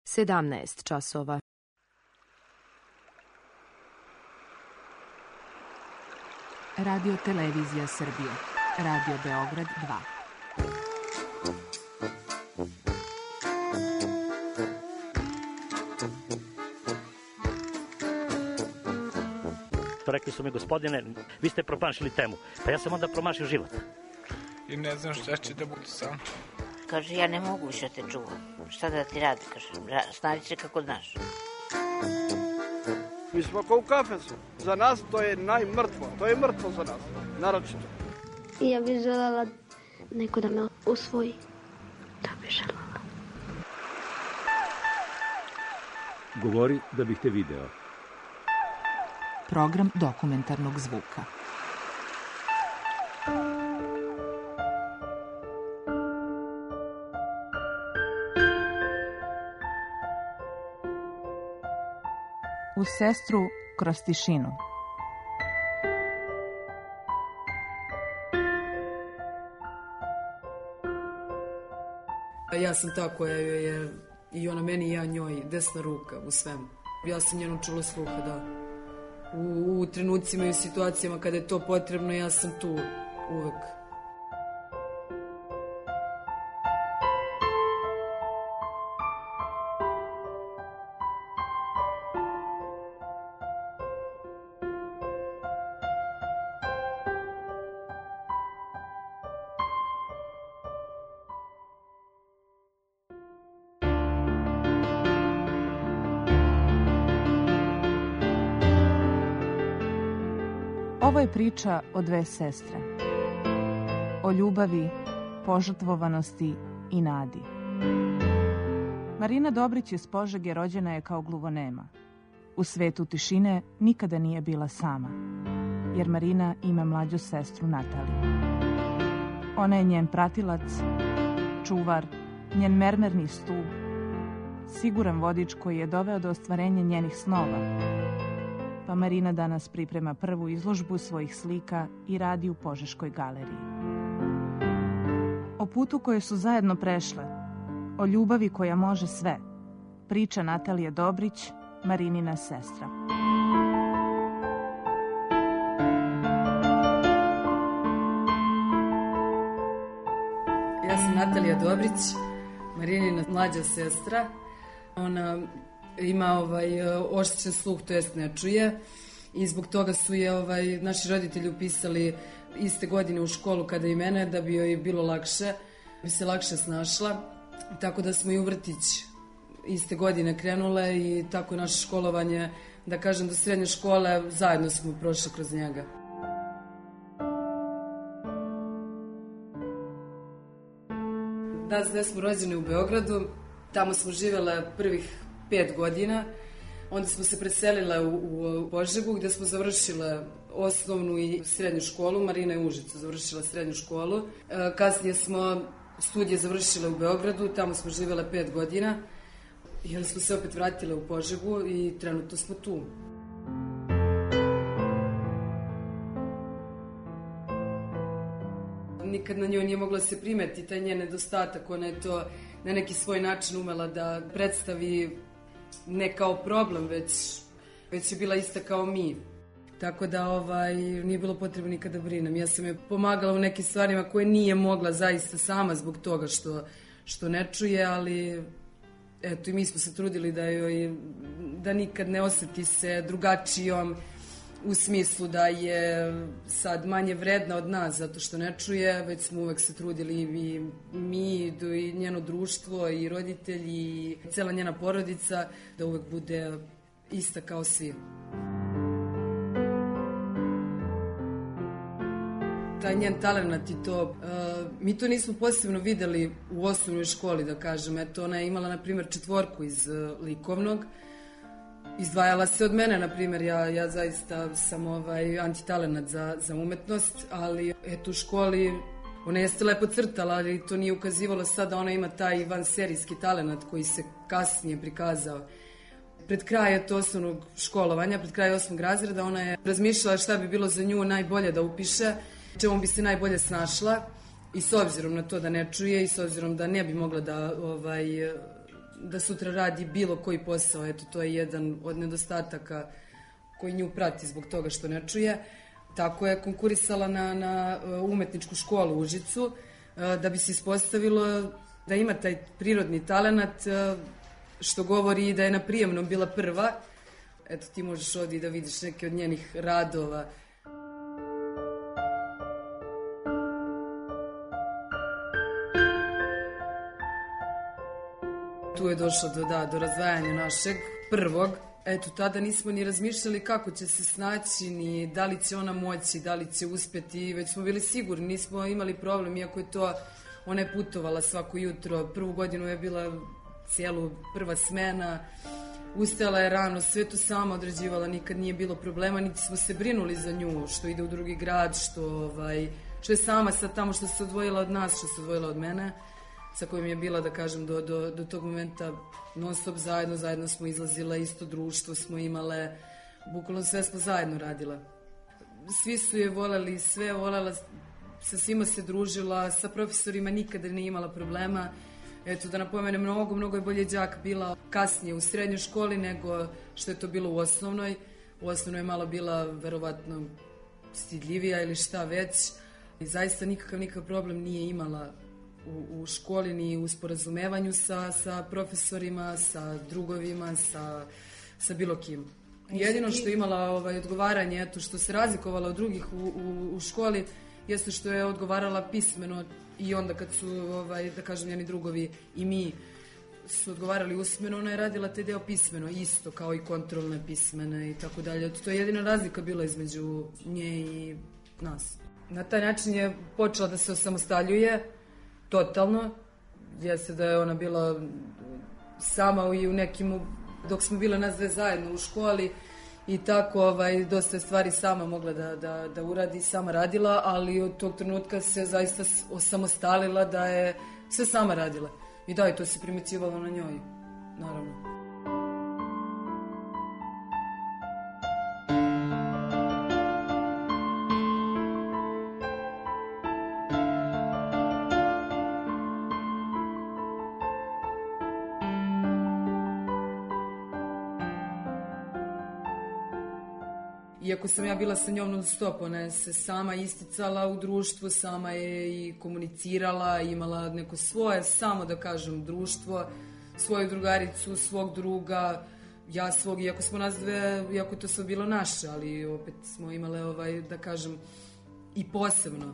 17 časova. Radio Televizija Srbije. Radio Beograd 2. Rekli su mi, gospodine, vi ste promašili temu. Pa ja sam onda promašio život. I ne znam šta će da bude sam. Kaže, ja ne mogu više te čuvam. Šta da ti radi, kaže, snađi se kako znaš. Mi smo kao u kafesu. Za nas to je najmrtvo. To je mrtvo za nas, naročito. I ja bih željela neko da me usvoji. Da bih željela. Govori da bih te video. Program dokumentarnog zvuka. Uz sestru kroz tišinu. Ja sam ta koja joj je i ona meni i ja njoj desna ruka u svemu. Ja sam njeno čulo sluha, da. U trenucima i situacijama kada je to potrebno, ja sam tu uvek. Ovo je priča o dve sestre. O ljubavi, požrtvovanosti i nadi. Marina Dobrić iz Požege rođena je kao gluvonema. U svetu tišine nikada nije bila sama, jer Marina ima mlađu sestru Nataliju. Ona je njen pratilac, čuvar, njen mermerni stub, siguran vodič koji je doveo do ostvarenja njenih snova. Pa Marina danas priprema prvu izložbu svojih slika i radi u Požeškoj galeriji. O putu koje su zajedno prešle, o ljubavi koja može sve, priča Natalija Dobrić, Marinina sestra. Ja sam Natalija Dobrić, Marinina mlađa sestra. Ona ima oštećen sluh, to jest ne čuje, i zbog toga su je naši roditelji upisali iste godine u školu kada i mene, da bi joj bilo lakše, bi se lakše snašla, tako da smo i u vrtić iste godine krenule i tako naše školovanje, da kažem, do srednje škole zajedno smo prošli kroz njega. Da smo rođeni u Beogradu, tamo smo živjela prvih 5 godina, onda smo se preselile u Požegu gdje smo završile osnovnu i srednju školu. Marina je u Užicu završila srednju školu. Kasnije smo studije završile u Beogradu, tamo smo živjele 5 godina i onda smo se opet vratile u Požegu i trenutno smo tu. Nikad na njoj nije mogla se primeti taj njen nedostatak, ona je to na neki svoj način umela da predstavi ne kao problem, već je bila ista kao mi. Tako da nije bilo potrebno nikada da brinem. Ja sam je pomagala u nekim stvarima koje nije mogla zaista sama zbog toga što ne čuje, ali eto i mi smo se trudili da nikad ne osjeti se drugačijom, u smislu da je sad manje vredna od nas zato što ne čuje, već smo uvek se trudili i mi, i njeno društvo, i roditelji, i cela njena porodica, da uvek bude ista kao svi. Taj njen talenat i to, mi to nismo posebno videli u osnovnoj školi, da kažem. Eto, ona je imala, na primjer, 4 iz likovnog. Izdvajala se od mene, na primjer, ja zaista sam antitalenat za umetnost, ali eto u školi ona jeste lepo crtala, ali to nije ukazivalo sad da ona ima taj vanserijski talenat koji se kasnije prikazao. Pred kraj osnovnog školovanja, pred kraj 8. razreda, ona je razmišljala šta bi bilo za nju najbolje da upiše, čemu bi se najbolje snašla, i s obzirom na to da ne čuje i s obzirom da ne bi mogla da sutra radi bilo koji posao. Eto, to je jedan od nedostataka koji nju prati zbog toga što ne čuje. Tako je konkurisala na umetničku školu u Užicu, da bi se ispostavilo da ima taj prirodni talenat, što govori i da je na prijemnom bila prva. Eto, ti možeš ovdje da vidiš neke od njenih radova. Tu je došlo do razdvajanja našeg prvog. Eto, tada nismo ni razmišljali kako će se snaći, ni da li će ona moći, da li će uspjeti, već smo bili sigurni, nismo imali problem, iako je to, ona je putovala svako jutro, prvu godinu je bila cijelu prva smena, ustajala je rano, sve to sama odrađivala, nikad nije bilo problema, niti smo se brinuli za nju, što ide u drugi grad, što je sama sad tamo, što se odvojila od nas, što se odvojila od mene, sa kojim je bila, da kažem, do tog momenta non stop zajedno smo izlazile, isto društvo smo imale, bukvalno sve smo zajedno radila. Svi su je voljeli, sve voljela, sa svima se družila, sa profesorima nikada nije imala problema. Eto, da napomenem, mnogo je bolje đak bila kasnije u srednjoj školi nego što je to bilo u osnovnoj. U osnovnoj je malo bila, verovatno, stidljivija ili šta već. I zaista nikakav problem nije imala u školi, ni u sporazumevanju sa profesorima, sa drugovima, sa bilo kim. Jedino što je imala odgovaranje, eto, što se razlikovala od drugih u školi, jeste što je odgovarala pismeno i onda kad su, da kažem, njeni drugovi i mi su odgovarali usmeno, ona je radila taj deo pismeno, isto kao i kontrolne pismene i tako dalje. To je jedina razlika bila između nje i nas. Na taj način je počela da se osamostaljuje, totalno. Jeste da je ona bila sama i u nekim, dok smo bile nas dve zajedno u školi i tako, dosta stvari sama mogla da uradi, sama radila, ali od tog trenutka se zaista osamostalila da je sve sama radila. I da, i to se primećivalo na njoj, naravno. Iako sam ja bila sa njom non stop, ona je se sama isticala u društvu, sama je i komunicirala, imala neko svoje, samo da kažem, društvo, svoju drugaricu, svog druga, ja svog, iako smo nas dve, iako to sve bilo naše, ali opet smo imale, da kažem, i posebno.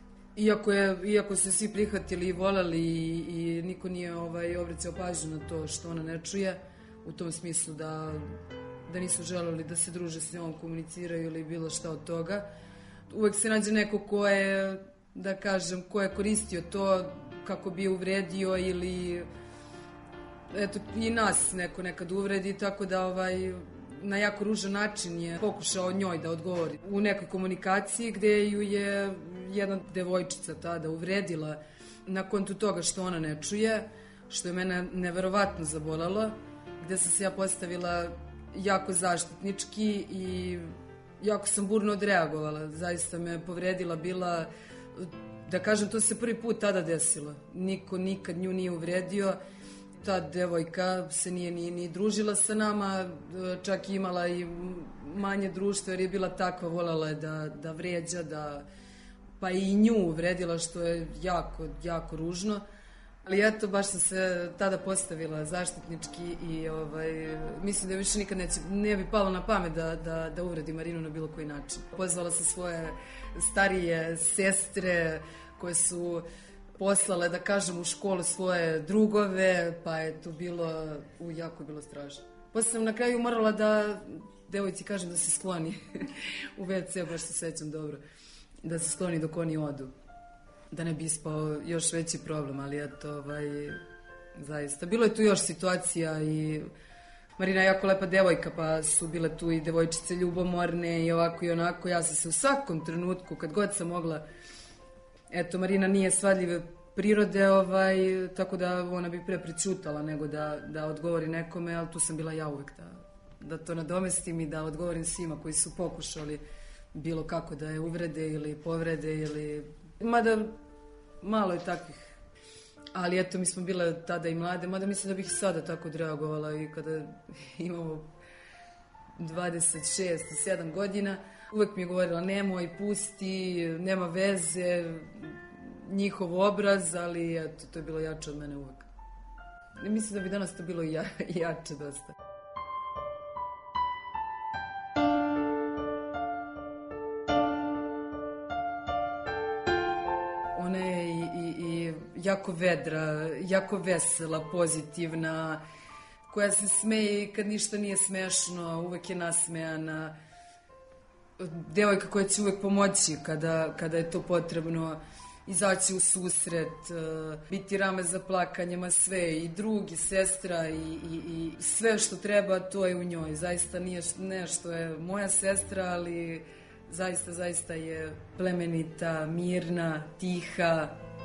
Iako se svi prihvatili i voljeli i niko nije obraćao pažnju na to što ona ne čuje, u tom smislu da nisu želeli da se druže s njom, komuniciraju ili bilo šta od toga. Uvek se nađe neko ko je, da kažem, ko je koristio to kako bi je uvredio ili, eto, i nas neko nekad uvredi, tako da na jako ružan način je pokušao njoj da odgovori. U nekoj komunikaciji gde ju je jedna devojčica tada uvredila na kontu toga što ona ne čuje, što je mene neverovatno zabolalo, gde sam se ja postavila jako zaštitnički i jako sam burno odreagovala. Zaista me povredila bila, da kažem, to se prvi put tada desilo. Niko nikad nju nije uvredio. Ta devojka se nije ni družila sa nama, čak i imala i manje društvo jer je bila takva, voljela je da vređa, pa i nju uvredila, što je jako, jako ružno. Ali eto, baš sam se tada postavila zaštitnički i mislim da više nikad ne bi palo na pamet da uvredi Marinu na bilo koji način. Pozvala sam svoje starije sestre koje su poslale, da kažem, u školu svoje drugove, pa je to bilo, jako je bilo strašno. Posle sam na kraju morala da devojci kažem da se skloni u WC, baš se sećam dobro, da se skloni dok oni odu. Da ne bi ispao još veći problem, ali eto, zaista. Bilo je tu još situacija i Marina je jako lepa devojka, pa su bile tu i devojčice ljubomorne i ovako i onako. Ja sam se u svakom trenutku, kad god sam mogla, eto, Marina nije svadljive prirode, tako da ona bi pre prećutala nego da odgovori nekome, ali tu sam bila ja uvek da to nadomestim i da odgovorim svima koji su pokušali bilo kako da je uvrede ili povrede ili... Mada malo je takvih Ali eto, mi smo bile tada i mlade, mada mislim da bih i sada tako odreagovala i kada imamo 26 i 7 godina. Uvek mi je govorila nemoj, pusti, nema veze, njihov obraz, ali eto, to je bilo jače od mene uvek. I mislim da bi danas to bilo jače dosta. Ona je i jako vedra, jako vesela, pozitivna, koja se smeje kad ništa nije smešno, uvek je nasmejana. Devojka koja će uvek pomoći kada je to potrebno, izaći u susret, biti rame za plakanje, ma sve, i drug, i sestra, i sve što treba, to je u njoj. Zaista nije što je moja sestra, ali zaista je plemenita, mirna, tiha.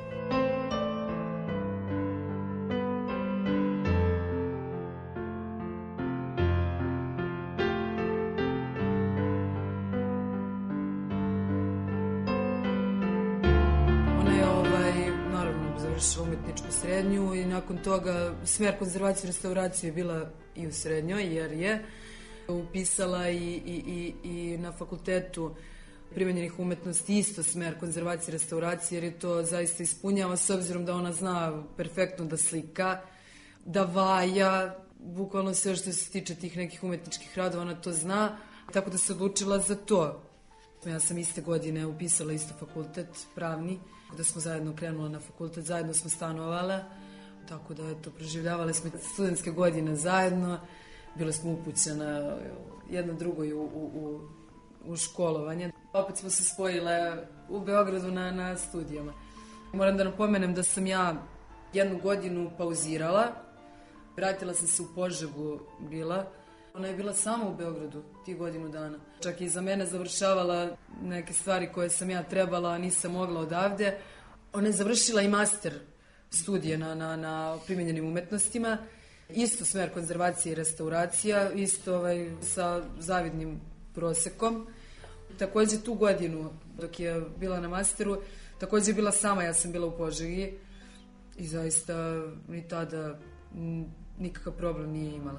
Umetničku srednju i nakon toga smer konzervacije i restauracije je bila i u srednjoj, jer je upisala i na fakultetu primenjenih umetnosti isto smer konzervacije i restauracije, jer je to zaista ispunjava, s obzirom da ona zna perfektno da slika, da vaja, bukvalno sve što se tiče tih nekih umetničkih radova, ona to zna, tako da se odlučila za to. Ja sam iste godine upisala isto fakultet, pravni, da smo zajedno krenula na fakultet, zajedno smo stanovala, tako da eto, proživljavale smo studentske godine zajedno, bile smo upućene jedno drugoj u školovanje. Opet smo se spojile u Beogradu na studijama. Moram da napomenem da sam ja jednu godinu pauzirala, vratila sam se u Požegu bila. Ona je bila sama u Beogradu tih godinu dana. Čak i za mene završavala neke stvari koje sam ja trebala, a nisam mogla odavde. Ona je završila i master studije na primenjenim umetnostima. Isto smer konzervacije i restauracija, isto sa zavidnim prosekom. Takođe tu godinu, dok je bila na masteru, takođe je bila sama, ja sam bila u Požegi i zaista ni tada nikakav problem nije imala.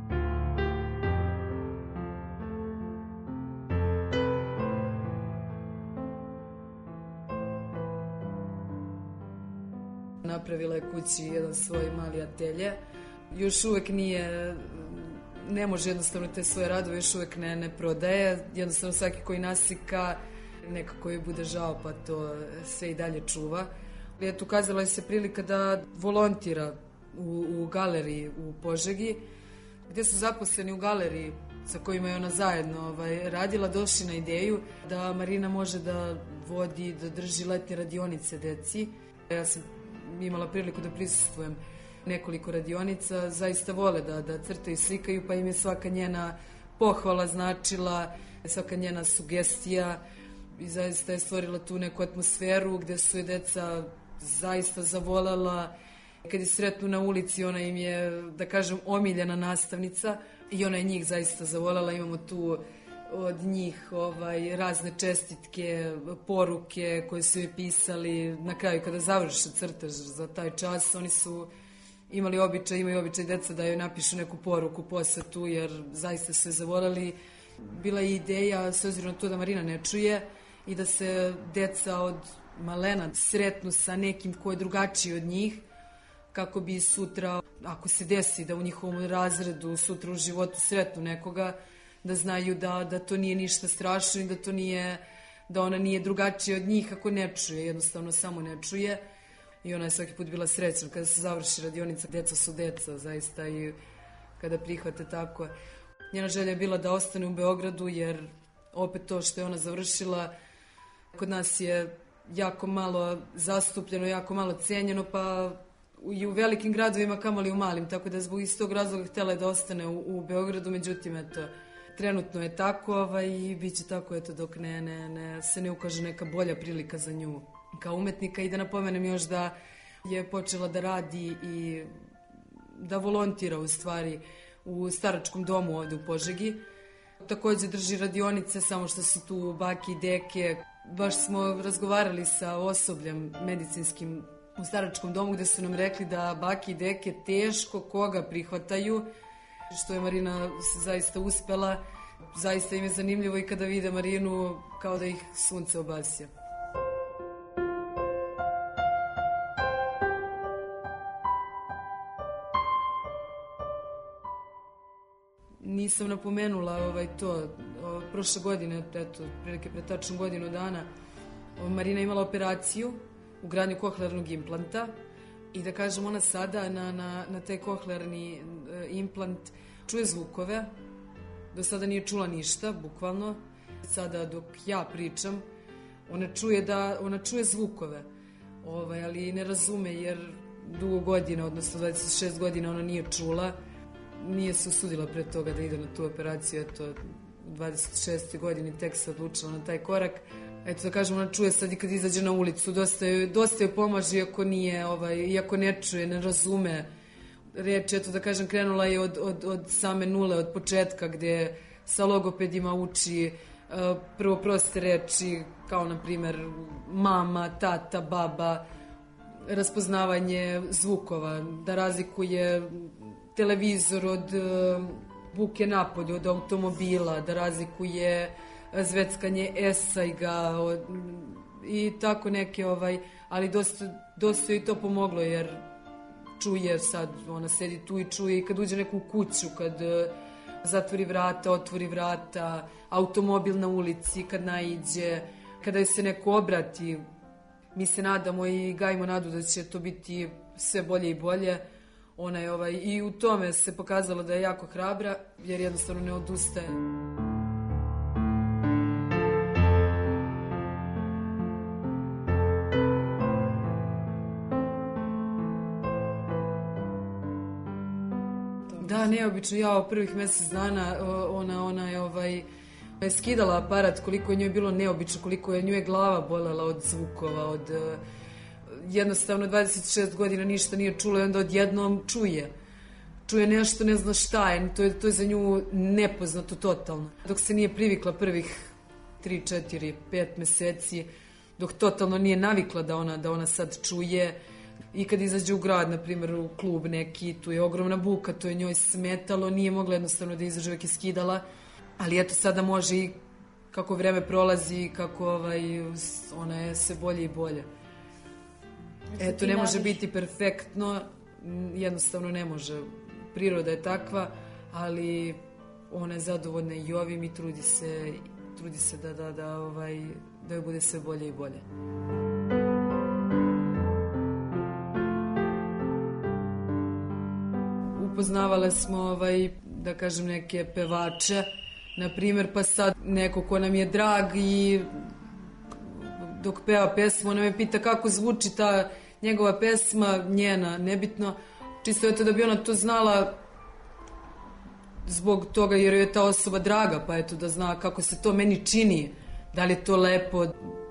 Napravila je kući jedan svoj mali atelje. Još uvek ne može jednostavno te svoje radove, još uvek ne prodaje. Jednostavno svaki koji naslika, nekako joj bude žao pa to sve i dalje čuva. Eto, ukazala je se prilika da volontira u galeriji u Požegi, gde su zaposleni u galeriji sa kojima je ona zajedno radila, došli na ideju da Marina može da vodi, da drži letnje radionice deci. Ja sam imala priliku da prisustvujem nekoliko radionica, zaista vole da crtaju i slikaju, pa im je svaka njena pohvala značila, svaka njena sugestija i zaista je stvorila tu neku atmosferu gde su je deca zaista zavolela. Kad je sretnu na ulici, ona im je, da kažem, omiljena nastavnica i ona je njih zaista zavolela. Imamo tu od njih razne čestitke, poruke koje su joj pisali. Na kraju, kada završe crtež za taj čas, oni su imaju običaj deca da joj napišu neku poruku, posvetu, jer zaista su je zavoleli. Bila je ideja, s obzirom na to da Marina ne čuje, i da se deca od malena sretnu sa nekim ko je drugačiji od njih, kako bi sutra, ako se desi da u njihovom razredu sutra u životu sretnu nekoga, da znaju da to nije ništa strašno i da ona nije drugačija od njih ako ne čuje, jednostavno samo ne čuje. I ona je svaki put bila srećna kada se završi radionica. Deca su deca, zaista, i kada prihvate tako. Njena želja je bila da ostane u Beogradu, jer opet to što je ona završila kod nas je jako malo zastupljeno, jako malo cenjeno, pa i u velikim gradovima, kamoli u malim, tako da zbog istog razloga htjela je da ostane u Beogradu, međutim, eto, trenutno je tako i bit će tako, eto, dok se ne ukaže neka bolja prilika za nju kao umetnika. I da napomenem još da je počela da radi i da volontira u stvari u staračkom domu ovde u Požegi. Takođe drži radionice, samo što su tu bake i deke. Baš smo razgovarali sa osobljem medicinskim u staračkom domu gde su nam rekli da bake i deke teško koga prihvataju, što je Marina zaista uspela. Zaista im je zanimljivo i kada vide Marinu kao da ih sunce obasja. Nisam napomenula to. Prošle godine, eto, prilike pre tačno godinu dana, Marina imala operaciju u gradnju kohlearnog implanta i da kažem, ona sada na taj kohlearni implant čuje zvukove. Do sada nije čula ništa, bukvalno. Sada dok ja pričam, ona čuje zvukove, ali ne razume jer dugo godina, odnosno 26 godina ona nije čula. Nije se usudila pre toga da ide na tu operaciju, eto, u 26. godini tek se odlučila na taj korak. Eto, da kažem, ona čuje sad i kad izađe na ulicu, dosta joj pomaže, iako ne čuje, ne razume reči. Eto, da kažem, krenula je od same nule, od početka, gde sa logopedima uči prvo proste reči, kao na primer mama, tata, baba, raspoznavanje zvukova, da razlikuje televizor od buke napolju, od automobila, da razlikuje zveckanje esajga i tako neke, ali dosta joj to pomoglo, jer čuje sad, ona sedi tu i čuje i kad uđe neku kuću, kad zatvori vrata, otvori vrata, automobil na ulici, kad naiđe, kada joj se neko obrati. Mi se nadamo i gajimo nadu da će to biti sve bolje i bolje. Ona je i u tome se pokazalo da je jako hrabra, jer jednostavno ne odustaje. Da, neobično. Ja prvih mesec dana ona je skidala aparat, koliko je njoj bilo neobično, koliko je njoj glava bolela od zvukova, jednostavno 26 godina ništa nije čula i onda odjednom čuje nešto, ne zna šta je, to je za nju nepoznato totalno. Dok se nije privikla prvih 3, 4, 5 meseci, dok totalno nije navikla da ona sad čuje, i kad izađe u grad, na primjer u klub neki, tu je ogromna buka, to je njoj smetalo, nije mogla jednostavno da izađe, uvek je skidala, ali eto sada može i kako vreme prolazi, kako ona je sve bolje i bolje. Eto, ne može biti perfektno, jednostavno ne može. Priroda je takva, ali ona je zadovoljna i ovim i trudi se da joj bude sve bolje i bolje. Upoznavale smo, da kažem, neke pevače, na primjer, pa sad neko ko nam je drag i dok peva pesmu, ona me pita kako zvuči ta njegova pesma, njena, nebitno, čisto je to da bi ona to znala zbog toga jer je ta osoba draga, pa eto da zna kako se to meni čini, da li je to lepo.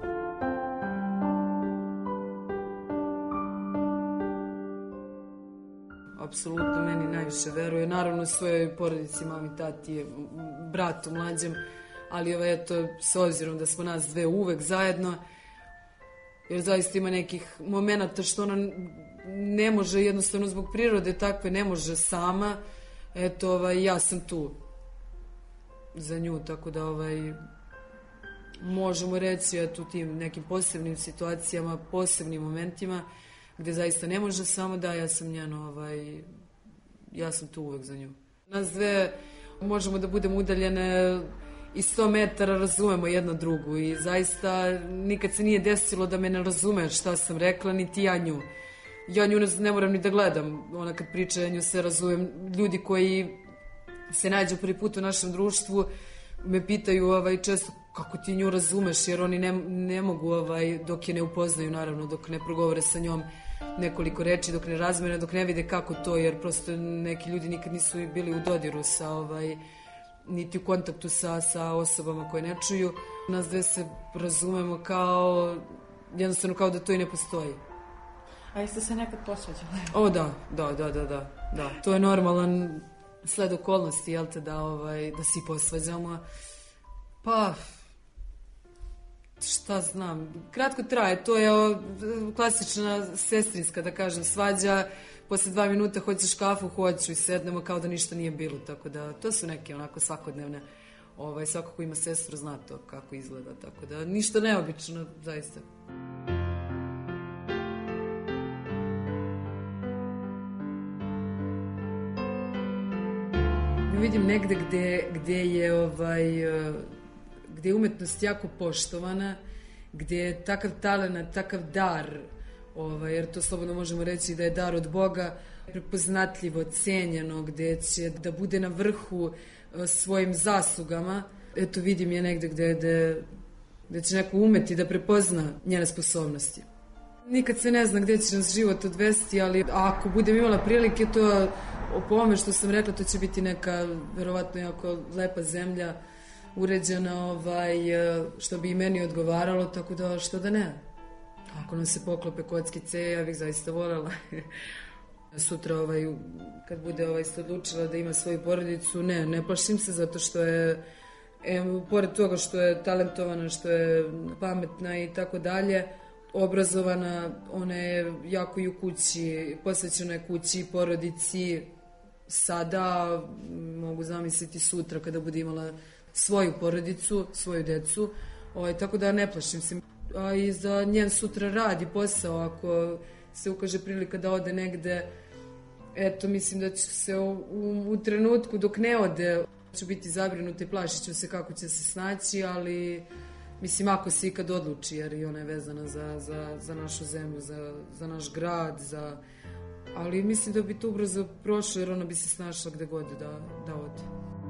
Apsolutno meni najviše veruje, naravno svojoj porodici, mami, tati, bratu mlađem, ali eto, s obzirom da smo nas dve uvek zajedno, jer zaista ima nekih momenata što ona ne može, jednostavno zbog prirode takve, ne može sama. Eto, ja sam tu za nju, tako da možemo reći, eto, u tim nekim posebnim situacijama, posebnim momentima, gde zaista ne može samo da, ja sam njeno, ja sam tu uvek za nju. Nas dve možemo da budemo udaljene i 100 metara, razumemo jedna drugu i zaista nikad se nije desilo da me ne razume šta sam rekla, niti ja nju. Ja nju ne moram ni da gledam, ona kad priča, ja nju se razumem. Ljudi koji se nađu prvi put u našem društvu me pitaju često kako ti nju razumeš, jer oni ne mogu dok je ne upoznaju, naravno, dok ne progovore sa njom nekoliko reči, dok ne razmene, dok ne vide kako to, jer prosto neki ljudi nikad nisu bili u dodiru sa niti u kontaktu sa osobama koje ne čuju. Nas dve se razumemo kao, jednostavno kao da to i ne postoji. A jeste se nekad posvađali? O, da. To je normalan sled okolnosti, jel te, da se posvađamo. Pa, Šta znam, kratko traje, to je klasična sestrinska, da kažem, svađa, posle 2 minuta hoćeš kafu, hoću i sednemo kao da ništa nije bilo, tako da to su neke onako svakodnevne, svako ko ima sestru zna to kako izgleda, tako da ništa neobično, zaista. Vidim negde gde je umetnost jako poštovana, gde je takav talenat, takav dar, jer to slobodno možemo reći da je dar od Boga, prepoznatljivo, cenjeno, gde će da bude na vrhu svojim zaslugama. Eto, vidim je negde gde će neko umeti da prepozna njene sposobnosti. Nikad se ne zna gde će nas život odvesti, ali ako budem imala prilike, to po ovome što sam rekla, to će biti neka verovatno jako lepa zemlja, uređena, što bi i meni odgovaralo, tako da što da ne. Ako nam se poklope kockice, ja bih zaista voljela. Sutra, kad bude se odlučila da ima svoju porodicu, ne plašim se, zato što je, pored toga što je talentovana, što je pametna i tako dalje, obrazovana, ona je jako i u kući, posvećena je kući i porodici. Sada mogu zamisliti sutra kada bude imala svoju porodicu, svoju decu, tako da ne plašim se. A i za njen sutra rad i posao, ako se ukaže prilika da ode negde, eto, mislim da ću se u trenutku dok ne ode, ću biti zabrinuta i plašit ću se kako će se snaći, ali mislim ako se ikad odluči, jer i ona je vezana za našu zemlju, za naš grad, ali mislim da bi to ubrzo prošlo, jer ona bi se snašla gde god da ode.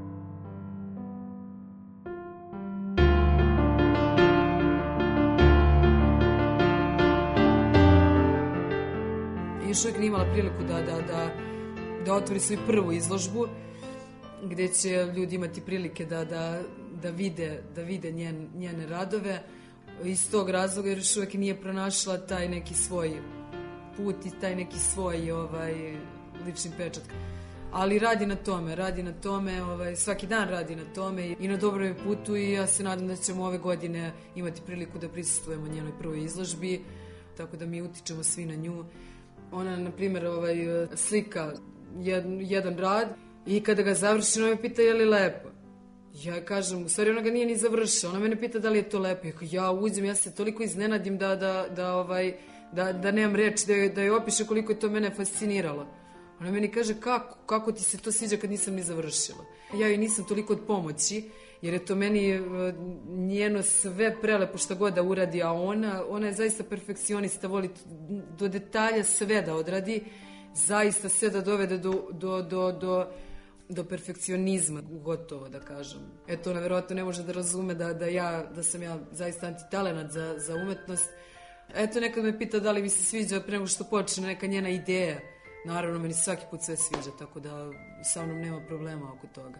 Još uvijek nije imala priliku da otvori svoju prvu izložbu, gde će ljudi imati prilike da vide njene radove. Iz tog razloga, jer još uvijek nije pronašla taj neki svoj put i taj neki svoj lični pečat. Ali radi na tome, svaki dan radi na tome i na dobrom je putu, i ja se nadam da ćemo ove godine imati priliku da prisustvujemo njenoj prvoj izložbi, tako da mi utičemo svi na nju. Ona, na primjer, slika jedan rad i kada ga završi, ona me pita je li lepo. Ja kažem, u stvari ona ga nije ni završila, ona mene pita da li je to lepo. Ja uđem, ja se toliko iznenadim da nemam reč da joj opiše koliko je to mene fasciniralo. Ona meni kaže, kako ti se to sviđa kad nisam ni završila. Ja joj nisam toliko od pomoći, jer je to meni njeno sve prelepo što god da uradi, a ona je zaista perfekcionista, voli do detalja sve da odradi, zaista sve da dovede do perfekcionizma, gotovo da kažem. Eto, ona verovatno ne može da razume da sam ja zaista antitalenat za umetnost. Eto, nekad me pita da li mi se sviđa pre nego što počne neka njena ideja. Naravno, meni svaki put sve sviđa, tako da sa mnom nema problema oko toga.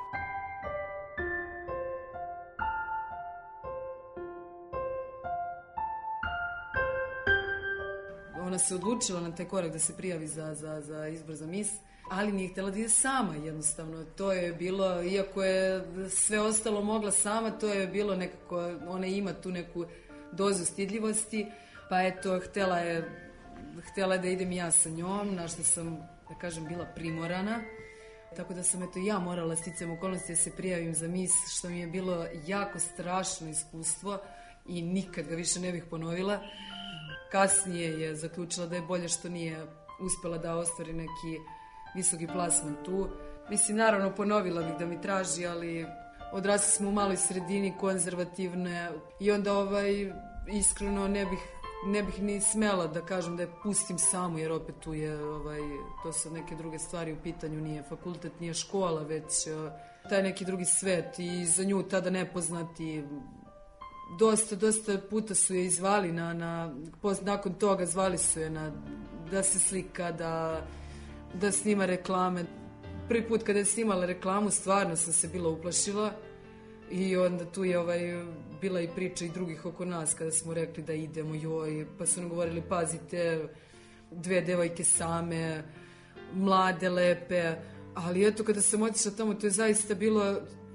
Ona se odlučila na taj korak da se prijavi za izbor za mis, ali nije htjela da ide sama, jednostavno. To je bilo, iako je sve ostalo mogla sama, to je bilo nekako, ona ima tu neku dozu stidljivosti, pa eto, htjela je da idem ja sa njom, na što sam, da kažem, bila primorana. Tako da sam ja morala sticajem okolnosti da se prijavim za mis, što mi je bilo jako strašno iskustvo i nikad ga više ne bih ponovila. Kasnije je zaključila da je bolje što nije uspela da ostvari neki visoki plasman tu. Mislim, naravno, ponovila bih da mi traži, ali odrasli smo u maloj sredini, konzervativne, i onda iskreno ne bih ni smela da kažem da je pustim samu, jer opet tu je, to su neke druge stvari u pitanju, nije fakultet, nije škola, već taj neki drugi svet, i za nju tada nepoznati. Dosta puta su je izvali nakon toga zvali su je da se slika, da snima reklame. Prvi put kada je snimala reklamu, stvarno sam se bila uplašila, i onda tu je bila i priča i drugih oko nas kada smo rekli da idemo, pa su nam govorili, pazite, 2 devojke same, mlade, lepe, ali eto, kada sam otišla tamo, to je zaista bilo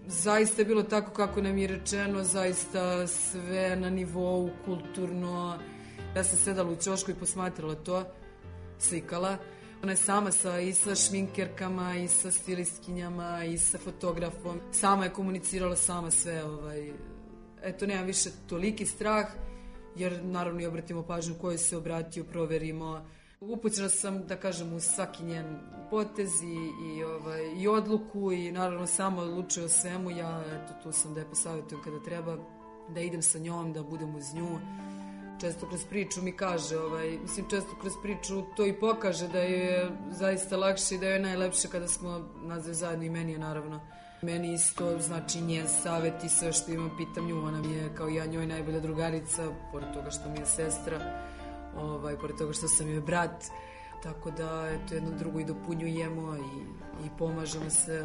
zaista je bilo tako kako nam je rečeno, zaista sve na nivou kulturno. Ja sam sedala u ćošku i posmatrala to, slikala. Ona je sama i sa šminkerkama, i sa stilistkinjama, i sa fotografom. Sama je komunicirala, sama sve. Eto, nemam više toliki strah, jer naravno i obratimo pažnju kojoj se obratio, proverimo. Upućena sam, da kažem, u svaki njen potez i odluku i naravno sama odlučuje o svemu. Ja tu sam da je posavjetujem kada treba, da idem sa njom, da budem uz nju. Često kroz priču mi kaže, često kroz priču to i pokaže da je zaista lakše i da je najlepše kada smo nazve zajedno i meni je naravno. Meni isto znači njen savjet i sve što imam pitam nju, ona mi je kao ja njoj najbolja drugarica, pored toga što mi je sestra, pored toga što sam joj brat, tako da eto jedno drugo i dopunjujemo i pomažemo se.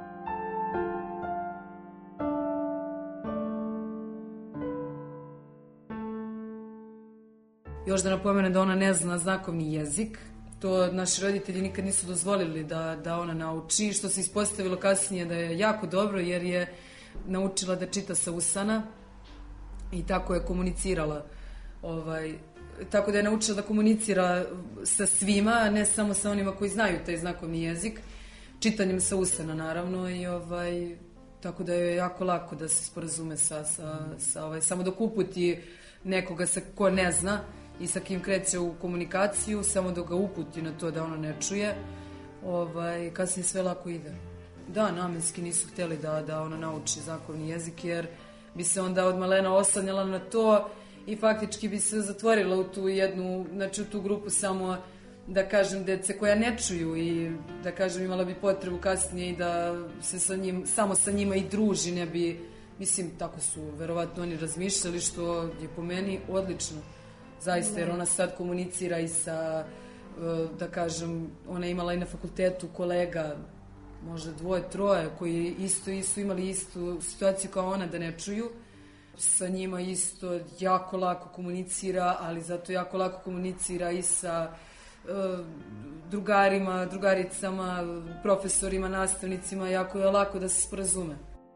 Još da napomenem da ona ne zna znakovni jezik. To naši roditelji nikad nisu dozvolili da ona nauči, što se ispostavilo kasnije da je jako dobro jer je naučila da čita sa usana i tako je komunicirala. Tako da je naučila da komunicira sa svima, a ne samo sa onima koji znaju taj znakovni jezik, čitanjem sa usana naravno i tako da je jako lako da se sporazume samo dok uputi nekoga ko ne zna i sa kim kreće u komunikaciju, samo dok ga uputi na to da ono ne čuje, kasnije sve lako ide. Da, namenski nisu htjeli da ona nauči znakovni jezik, jer bi se onda od malena oslanjala na to i faktički bi se zatvorila u tu jednu, znači u tu grupu samo, da kažem, dece koja ne čuju i da kažem imala bi potrebu kasnije i da se samo sa njima i druži, ne bi, mislim, tako su verovatno oni razmišljali, što je po meni odlično. Zaista, jer ona sad komunicira i sa, da kažem, ona je imala i na fakultetu kolega, možda 2, 3, koji isto imali istu situaciju kao ona da ne čuju. Sa njima isto jako lako komunicira, ali zato jako lako komunicira i sa drugarima, drugaricama, profesorima, nastavnicima, jako je lako da se sporazume.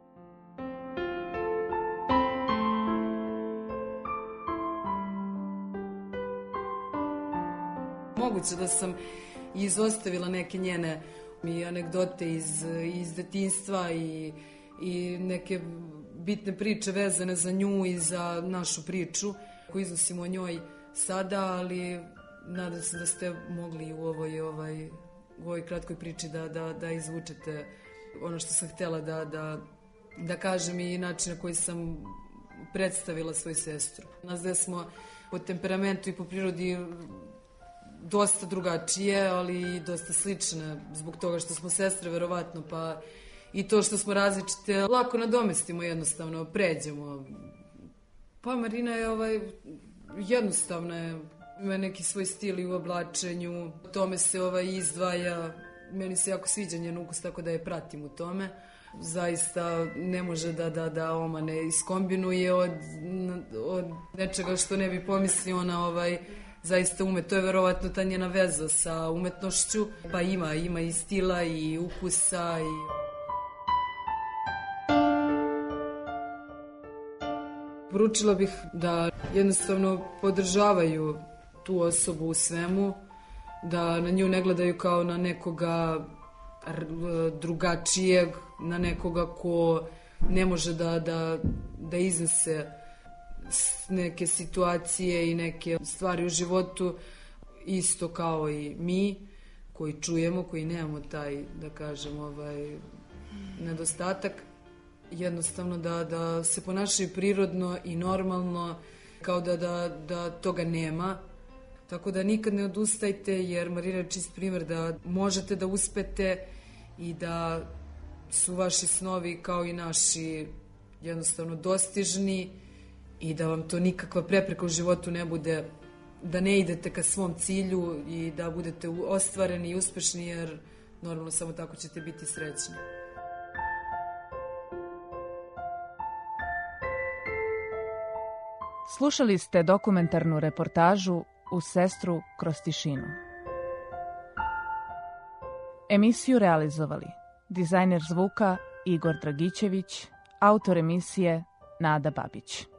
Moguće da sam izostavila neke njene anegdote iz detinjstva i neke bitne priče vezane za nju i za našu priču koju iznosimo o njoj sada, ali nadam se da ste mogli u ovoj kratkoj priči da izvučete ono što sam htjela da kažem i način na koji sam predstavila svoju sestru. Nas da smo po temperamentu i po prirodi dosta drugačije, ali i dosta slične, zbog toga što smo sestre, verovatno, pa i to što smo različite, lako nadomestimo jednostavno, pređemo. Pa Marina je jednostavna, ima neki svoj stil i u oblačenju, tome se izdvaja, meni se jako sviđa njen ukus, tako da je pratim u tome. Zaista ne može da oma ne iskombinuje od nečega što ne bi pomislio, ona zaista ume, to je verovatno ta njena veza sa umetnošću, pa ima i stila i ukusa i... Poručila bih da jednostavno podržavaju tu osobu u svemu, da na nju ne gledaju kao na nekoga drugačijeg, na nekoga ko ne može da iznese neke situacije i neke stvari u životu, isto kao i mi koji čujemo, koji nemamo taj, da kažem, nedostatak. Jednostavno da se ponašaju prirodno i normalno, kao da toga nema. Tako da nikad ne odustajte, jer Marina je čist primjer da možete da uspete i da su vaši snovi kao i naši jednostavno dostižni i da vam to nikakva prepreka u životu ne bude, da ne idete ka svom cilju i da budete ostvareni i uspešni, jer normalno samo tako ćete biti srećni. Slušali ste dokumentarnu reportažu Uz sestru kroz tišinu. Emisiju realizovali dizajner zvuka Igor Dragićević, autor emisije Nada Babić.